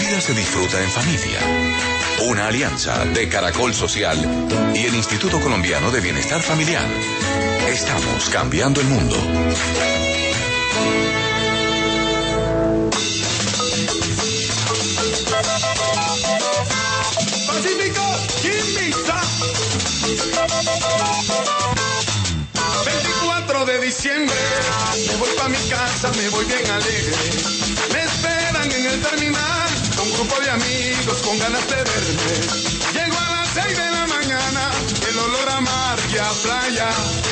vida se disfruta en familia. Una alianza de Caracol Social y el Instituto Colombiano de Bienestar Familiar. Estamos cambiando el mundo. Pacífico, Quimisa. 24 de diciembre, me voy pa' mi casa, me voy bien alegre. Me esperan en el terminal, un grupo de amigos con ganas de verme. Llego a las 6 de la mañana, el olor a mar y a playa.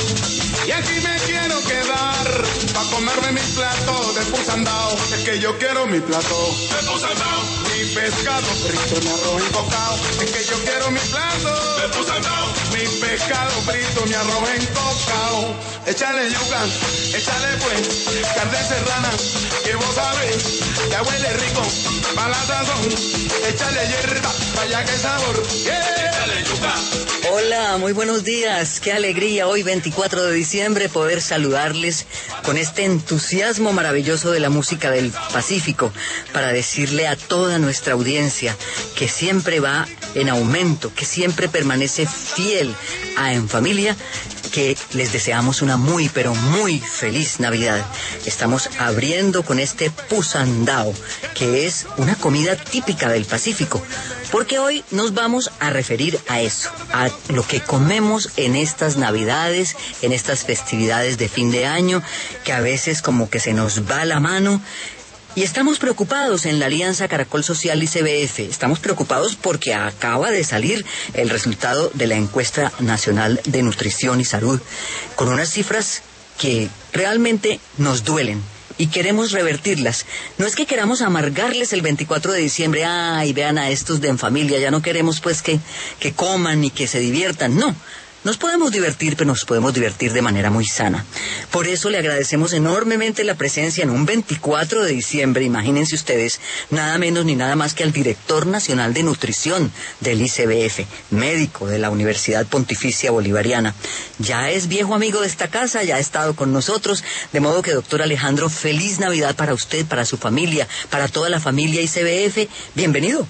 Y aquí me quiero quedar, pa' comerme mi plato de pusandao. Es que yo quiero mi plato de pusandao. Mi pescado frito, mi arroz encocao. Es que yo quiero mi plato de pusandao. Mi pescado frito, mi arroz encocao. Échale yuca, échale pues, carne serrana, que vos sabés, ya huele rico, pa' la sazón. Échale hierba, vaya que sabor, échale yuca. Hola, muy buenos días, qué alegría hoy 24 de diciembre poder saludarles con este entusiasmo maravilloso de la música del Pacífico para decirle a toda nuestra audiencia que siempre va en aumento, que siempre permanece fiel a En Familia, que les deseamos una muy, pero muy feliz Navidad. Estamos abriendo con este pusandao, que es una comida típica del Pacífico, porque hoy nos vamos a referir a eso, a lo que comemos en estas Navidades, en estas festividades de fin de año, que a veces como que se nos va la mano. Y estamos preocupados en la Alianza Caracol Social y CBF. Estamos preocupados porque acaba de salir el resultado de la Encuesta Nacional de Nutrición y Salud, con unas cifras que realmente nos duelen y queremos revertirlas. No es que queramos amargarles el 24 de diciembre, ay, vean a estos de En Familia, ya no queremos pues que coman y que se diviertan, no. Nos podemos divertir, pero nos podemos divertir de manera muy sana. Por eso le agradecemos enormemente la presencia en un 24 de diciembre, imagínense ustedes, nada menos ni nada más que al director nacional de nutrición del ICBF, médico de la Universidad Pontificia Bolivariana. Ya es viejo amigo de esta casa, ya ha estado con nosotros, de modo que, doctor Alejandro, feliz Navidad para usted, para su familia, para toda la familia ICBF. Bienvenido.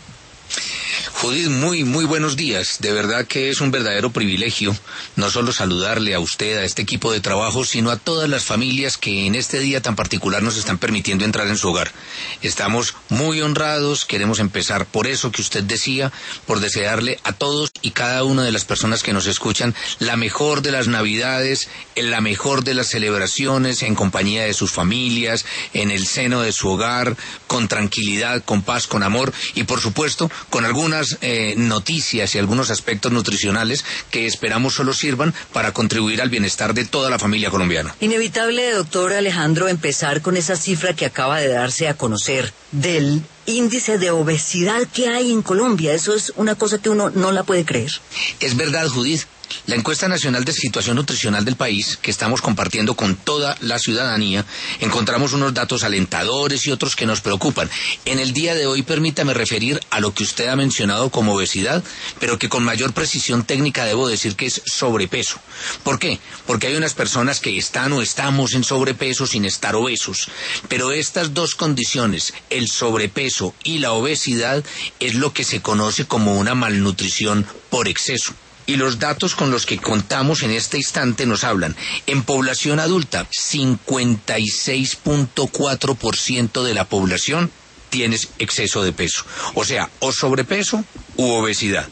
Judith, muy buenos días. De verdad que es un verdadero privilegio no solo saludarle a usted, a este equipo de trabajo, sino a todas las familias que en este día tan particular nos están permitiendo entrar en su hogar. Estamos muy honrados, queremos empezar por eso que usted decía, por desearle a todos y cada una de las personas que nos escuchan la mejor de las Navidades, la mejor de las celebraciones, en compañía de sus familias, en el seno de su hogar, con tranquilidad, con paz, con amor y por supuesto con algunas noticias y algunos aspectos nutricionales que esperamos solo sirvan para contribuir al bienestar de toda la familia colombiana. Inevitable, doctor Alejandro, empezar con esa cifra que acaba de darse a conocer del índice de obesidad que hay en Colombia. Eso es una cosa que uno no la puede creer. Es verdad, Judith. La encuesta nacional de situación nutricional del país, que estamos compartiendo con toda la ciudadanía, encontramos unos datos alentadores y otros que nos preocupan. En el día de hoy, permítame referir a lo que usted ha mencionado como obesidad, pero que con mayor precisión técnica debo decir que es sobrepeso. ¿Por qué? Porque hay unas personas que están o estamos en sobrepeso sin estar obesos. Pero estas dos condiciones, el sobrepeso y la obesidad, es lo que se conoce como una malnutrición por exceso. Y los datos con los que contamos en este instante nos hablan. En población adulta, 56.4% de la población tiene exceso de peso. O sea, o sobrepeso u obesidad.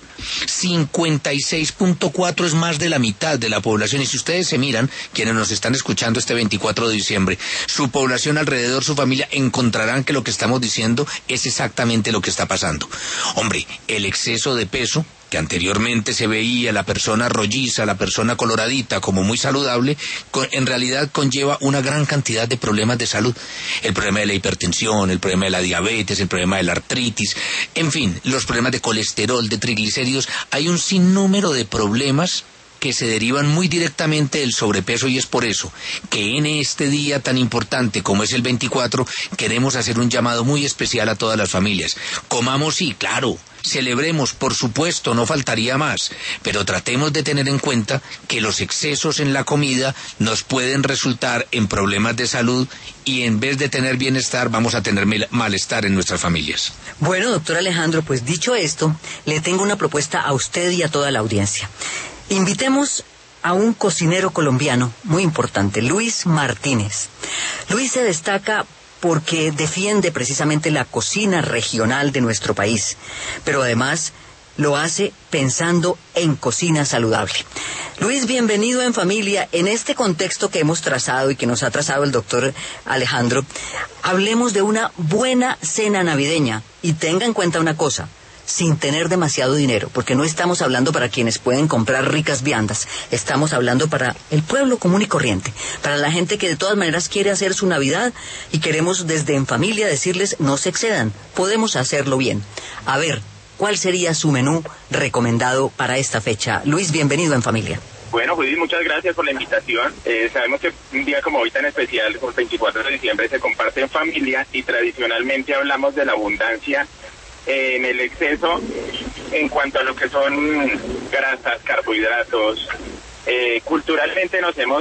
56.4 es más de la mitad de la población. Y si ustedes se miran, quienes nos están escuchando este 24 de diciembre, su población alrededor, su familia, encontrarán que lo que estamos diciendo es exactamente lo que está pasando. Hombre, el exceso de peso, que anteriormente se veía la persona rolliza, la persona coloradita como muy saludable, en realidad conlleva una gran cantidad de problemas de salud. El problema de la hipertensión, el problema de la diabetes, el problema de la artritis, en fin, los problemas de colesterol, de triglicéridos. Hay un sinnúmero de problemas que se derivan muy directamente del sobrepeso y es por eso que en este día tan importante como es el 24 queremos hacer un llamado muy especial a todas las familias. Comamos, sí, claro, celebremos, por supuesto, no faltaría más, pero tratemos de tener en cuenta que los excesos en la comida nos pueden resultar en problemas de salud y en vez de tener bienestar vamos a tener malestar en nuestras familias. Bueno, doctor Alejandro, pues dicho esto, le tengo una propuesta a usted y a toda la audiencia. Invitemos a un cocinero colombiano muy importante, Luis Martínez. Luis se destaca porque defiende precisamente la cocina regional de nuestro país, pero además lo hace pensando en cocina saludable. Luis, bienvenido En Familia. En este contexto que hemos trazado y que nos ha trazado el doctor Alejandro, hablemos de una buena cena navideña y tenga en cuenta una cosa: sin tener demasiado dinero, porque no estamos hablando para quienes pueden comprar ricas viandas, estamos hablando para el pueblo común y corriente, para la gente que de todas maneras quiere hacer su Navidad y queremos desde En Familia decirles no se excedan, podemos hacerlo bien. A ver, ¿cuál sería su menú recomendado para esta fecha? Luis, bienvenido En Familia. Bueno, Judith, muchas gracias por la invitación. Sabemos que un día como hoy tan especial, como el 24 de diciembre, se comparte en familia y tradicionalmente hablamos de la abundancia en el exceso en cuanto a lo que son grasas, carbohidratos. Culturalmente nos hemos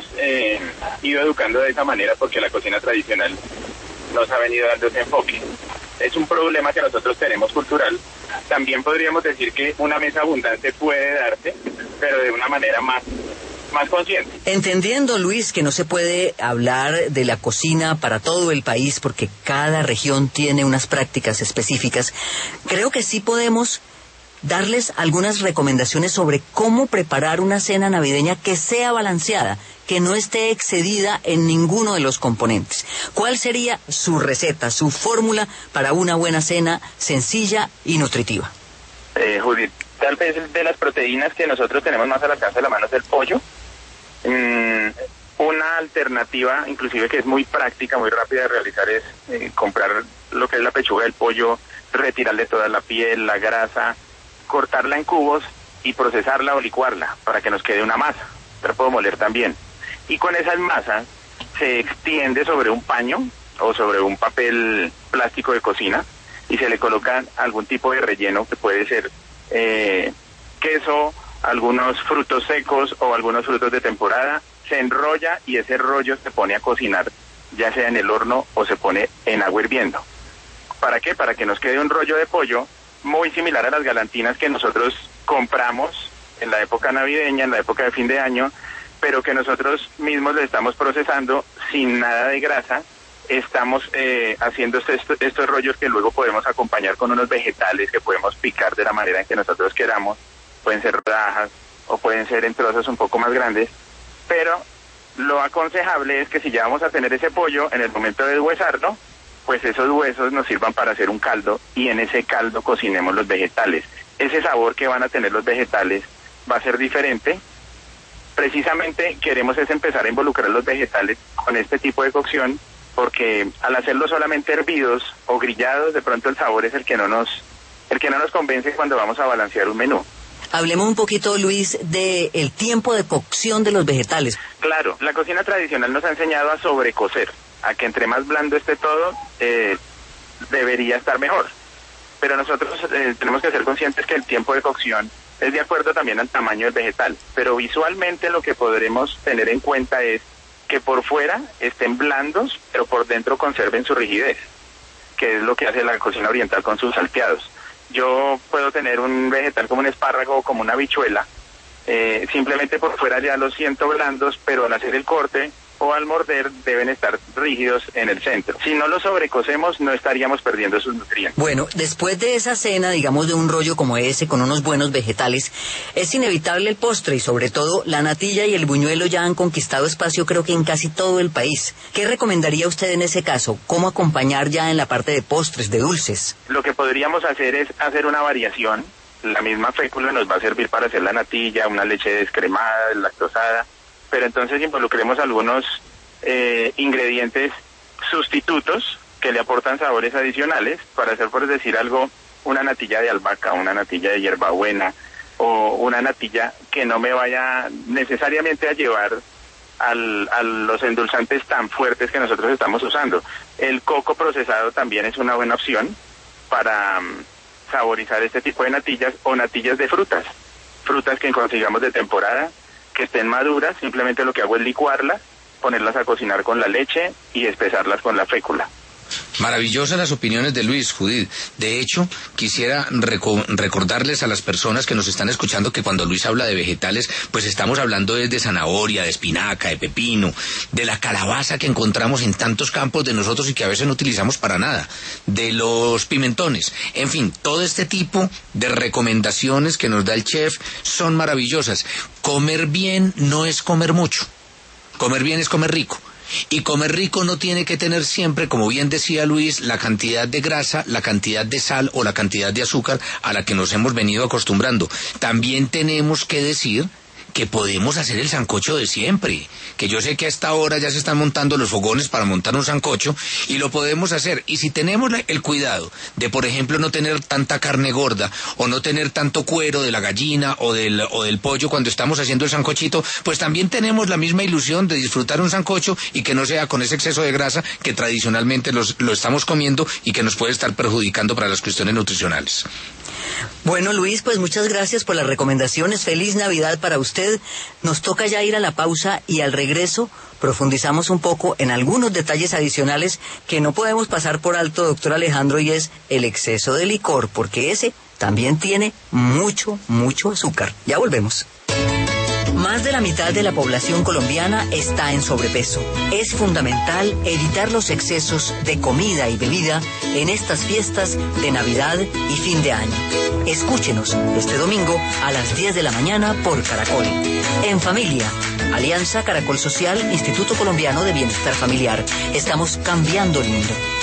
ido educando de esa manera porque la cocina tradicional nos ha venido dando ese enfoque. Es un problema que nosotros tenemos cultural. También podríamos decir que una mesa abundante puede darse, pero de una manera más consciente. Entendiendo, Luis, que no se puede hablar de la cocina para todo el país porque cada región tiene unas prácticas específicas, creo que sí podemos darles algunas recomendaciones sobre cómo preparar una cena navideña que sea balanceada, que no esté excedida en ninguno de los componentes. ¿Cuál sería su receta, su fórmula para una buena cena sencilla y nutritiva? Judith, tal vez de las proteínas que nosotros tenemos más al alcance de la mano es el pollo. Una alternativa, inclusive que es muy práctica, muy rápida de realizar, es comprar lo que es la pechuga del pollo, retirarle toda la piel, la grasa, cortarla en cubos y procesarla o licuarla para que nos quede una masa. La puedo moler también. Y con esas masas se extiende sobre un paño o sobre un papel plástico de cocina y se le coloca algún tipo de relleno que puede ser queso, algunos frutos secos o algunos frutos de temporada. Se enrolla y ese rollo se pone a cocinar, ya sea en el horno o se pone en agua hirviendo. ¿Para qué? Para que nos quede un rollo de pollo muy similar a las galantinas que nosotros compramos en la época navideña, en la época de fin de año, pero que nosotros mismos le estamos procesando sin nada de grasa. Estamos haciendo estos rollos que luego podemos acompañar con unos vegetales que podemos picar de la manera en que nosotros queramos. Pueden ser rodajas o pueden ser en trozos un poco más grandes, pero lo aconsejable es que si ya vamos a tener ese pollo, en el momento de deshuesarlo, pues esos huesos nos sirvan para hacer un caldo y en ese caldo cocinemos los vegetales. Ese sabor que van a tener los vegetales va a ser diferente. Precisamente queremos es empezar a involucrar los vegetales con este tipo de cocción, porque al hacerlos solamente hervidos o grillados, de pronto el sabor es el que no nos convence cuando vamos a balancear un menú. Hablemos un poquito, Luis, del tiempo de cocción de los vegetales. Claro, la cocina tradicional nos ha enseñado a sobrecocer, a que entre más blando esté todo, debería estar mejor. Pero nosotros tenemos que ser conscientes que el tiempo de cocción es de acuerdo también al tamaño del vegetal. Pero visualmente lo que podremos tener en cuenta es que por fuera estén blandos, pero por dentro conserven su rigidez, que es lo que hace la cocina oriental con sus salteados. Yo puedo tener un vegetal como un espárrago o como una habichuela, simplemente por fuera ya los siento blandos, pero al hacer el corte o al morder deben estar rígidos en el centro. Si no los sobrecocemos, no estaríamos perdiendo sus nutrientes. Bueno, después de esa cena, digamos, de un rollo como ese, con unos buenos vegetales, es inevitable el postre y sobre todo la natilla y el buñuelo ya han conquistado espacio creo que en casi todo el país. ¿Qué recomendaría usted en ese caso? ¿Cómo acompañar ya en la parte de postres, de dulces? Lo que podríamos hacer es hacer una variación. La misma fécula nos va a servir para hacer la natilla, una leche descremada, lactosada, pero entonces involucremos algunos ingredientes sustitutos que le aportan sabores adicionales para hacer, por decir algo, una natilla de albahaca, una natilla de hierbabuena o una natilla que no me vaya necesariamente a llevar a los endulzantes tan fuertes que nosotros estamos usando. El coco procesado también es una buena opción para saborizar este tipo de natillas o natillas de frutas que consigamos de temporada, que estén maduras. Simplemente lo que hago es licuarlas, ponerlas a cocinar con la leche y espesarlas con la fécula. Maravillosas las opiniones de Luis, Judith. De hecho, quisiera recordarles a las personas que nos están escuchando que cuando Luis habla de vegetales, pues estamos hablando de zanahoria, de espinaca, de pepino, de la calabaza que encontramos en tantos campos de nosotros y que a veces no utilizamos para nada, de los pimentones. En fin, todo este tipo de recomendaciones que nos da el chef son maravillosas. Comer bien no es comer mucho. Comer bien es comer rico. Y comer rico no tiene que tener siempre, como bien decía Luis, la cantidad de grasa, la cantidad de sal o la cantidad de azúcar a la que nos hemos venido acostumbrando. También tenemos que decir que podemos hacer el sancocho de siempre, que yo sé que a esta hora ya se están montando los fogones para montar un sancocho y lo podemos hacer. Y si tenemos el cuidado de, por ejemplo, no tener tanta carne gorda o no tener tanto cuero de la gallina o del pollo cuando estamos haciendo el sancochito, pues también tenemos la misma ilusión de disfrutar un sancocho y que no sea con ese exceso de grasa que tradicionalmente lo estamos comiendo y que nos puede estar perjudicando para las cuestiones nutricionales. Bueno, Luis, pues muchas gracias por las recomendaciones. Feliz Navidad para usted. Nos toca ya ir a la pausa y al regreso profundizamos un poco en algunos detalles adicionales que no podemos pasar por alto, doctor Alejandro, y es el exceso de licor, porque ese también tiene mucho azúcar. Ya volvemos. Más de la mitad de la población colombiana está en sobrepeso. Es fundamental evitar los excesos de comida y bebida en estas fiestas de Navidad y fin de año. Escúchenos este domingo a las 10 de la mañana por Caracol. En familia, Alianza Caracol Social, Instituto Colombiano de Bienestar Familiar. Estamos cambiando el mundo.